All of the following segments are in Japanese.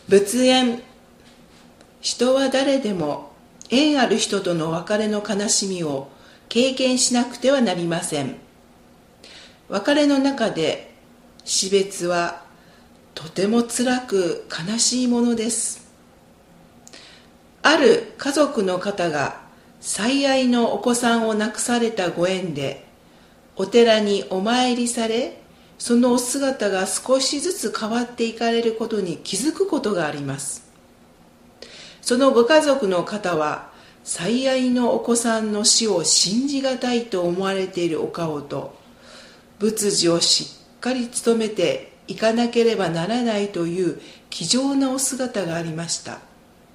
仏縁。人は誰でも縁ある人との別れの悲しみを経験しなくてはなりません。別れの中で死別はとても辛く悲しいものです。ある家族の方が最愛のお子さんを亡くされたご縁でお寺にお参りされ、そのお姿が少しずつ変わっていかれることに気づくことがあります。そのご家族の方は最愛のお子さんの死を信じがたいと思われているお顔と、仏事をしっかり努めていかなければならないという気丈なお姿がありました。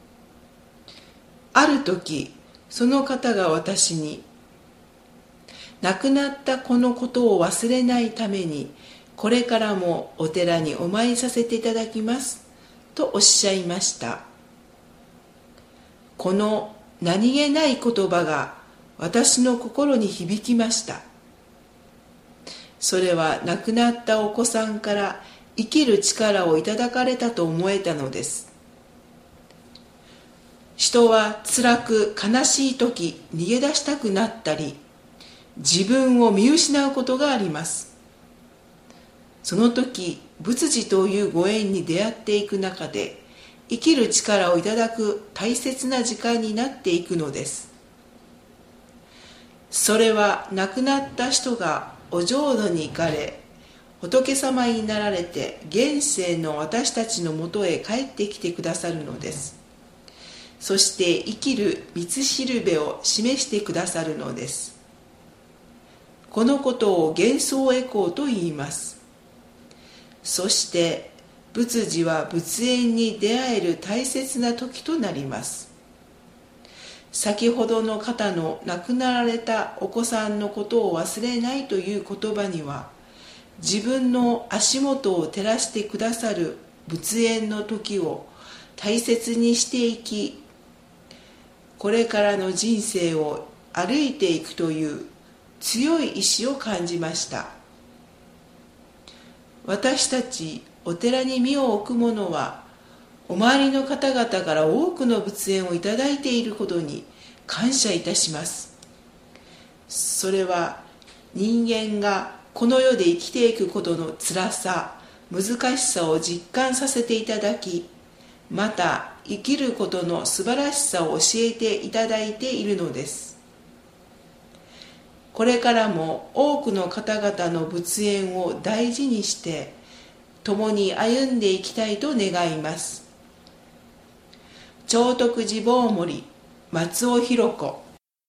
ある時、その方が私に、亡くなった子のことを忘れないためにこれからもお寺にお参りさせていただきますとおっしゃいました。この何気ない言葉が私の心に響きました。それは亡くなったお子さんから生きる力をいただかれたと思えたのです。人は辛く悲しい時逃げ出したくなったり、自分を見失うことがあります。その時、仏事というご縁に出会っていく中で、生きる力をいただく大切な時間になっていくのです。それは亡くなった人がお浄土に行かれ、仏様になられて現世の私たちのもとへ帰ってきてくださるのです。そして生きる道しるべを示してくださるのです。このことを幻想回向と言います。そして仏事は仏縁に出会える大切な時となります。先ほどの方の亡くなられたお子さんのことを忘れないという言葉には、自分の足元を照らしてくださる仏縁の時を大切にしていき、これからの人生を歩いていくという強い意志を感じました。私たちお寺に身を置く者は、お周りの方々から多くの仏縁をいただいていることに感謝いたします。それは人間がこの世で生きていくことの辛さ、難しさを実感させていただき、また生きることの素晴らしさを教えていただいているのです。これからも多くの方々の仏縁を大事にして共に歩んでいきたいと願います。長徳寺坊森松尾弘子。